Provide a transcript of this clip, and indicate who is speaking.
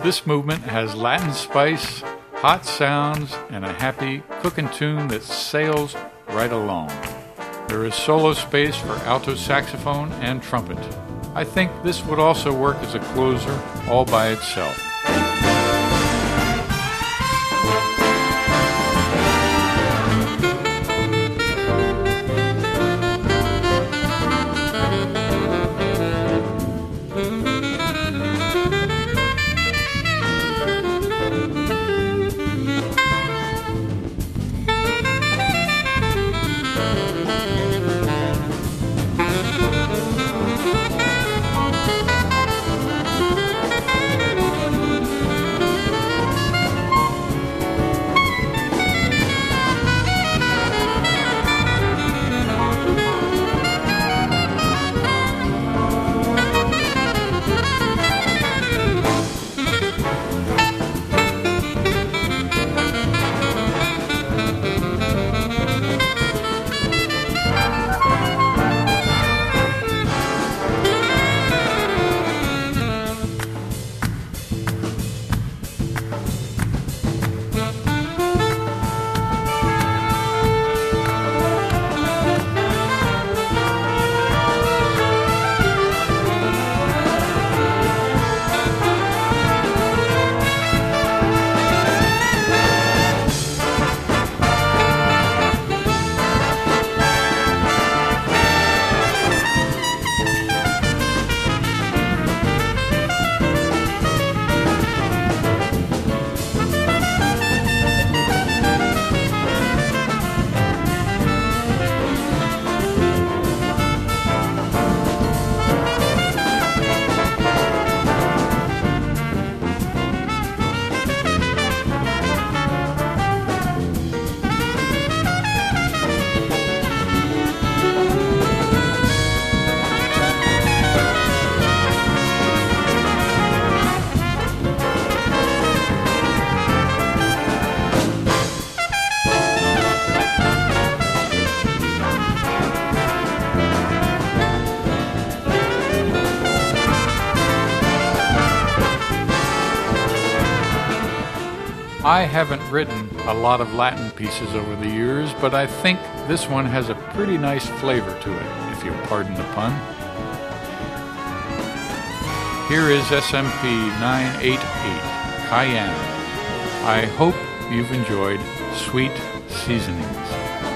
Speaker 1: This movement has Latin spice, hot sounds, and a happy cooking tune that sails right along. There is solo space for alto saxophone and trumpet. I think this would also work as a closer all by itself. I haven't written a lot of Latin pieces over the years, but I think this one has a pretty nice flavor to it, if you'll pardon the pun. Here is SMP 988, Cayenne. I hope you've enjoyed Sweet Seasonings.